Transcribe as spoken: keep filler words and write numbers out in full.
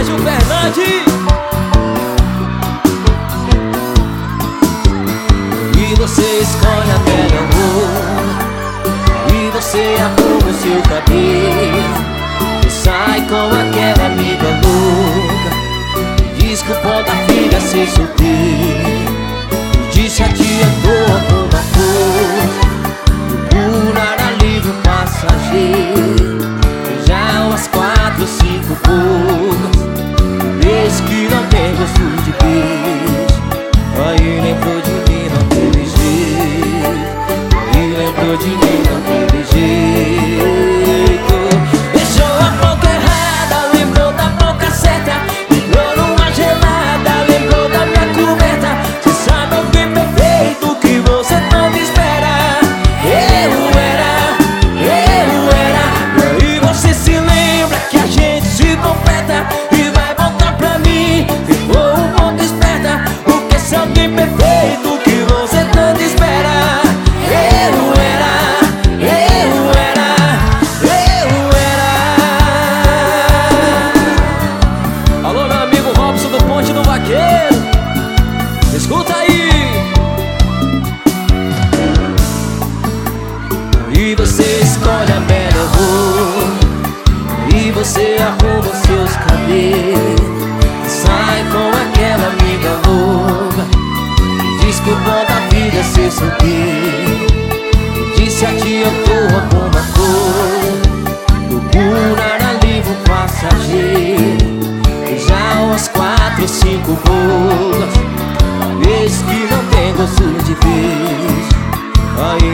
Sérgio Fernandes. E você escolhe a melhor roupa, e você arruma o seu cabelo, e sai com aquela amiga louca, diz que o pó da filha se solteiro, e diz que adiantou alguma coisa, procurar alívio passageiro. E já umas quatro, cinco poucas, vez que não tem gosto de beijo. Aí lembrou de mim, não teve jeito. Aí lembrou de mim, não teve jeito. Deixou a boca errada, lembrou da boca certa, lembrou numa gelada, lembrou da minha coberta. Você sabe o que perfeito que você tanto espera. Eu era, eu era. E aí você se lembra que a gente se completa e vai voltar pra mim. Ficou um pouco esperta, porque se alguém perfeito que você tanto espera. Eu era, eu era, eu era. Alô, meu amigo Robson do Ponte do Vaqueiro, escuta aí. E você escolhe a melhor roupa, e você arruma os seus cabelos, sai com aquela amiga louca, diz que o bom da vida é ser solteiro, diz se adiantou alguma coisa, procurar alívio passageiro. E já umas quatro, cinco bocas, vez que não tem gosto de beijo. Aí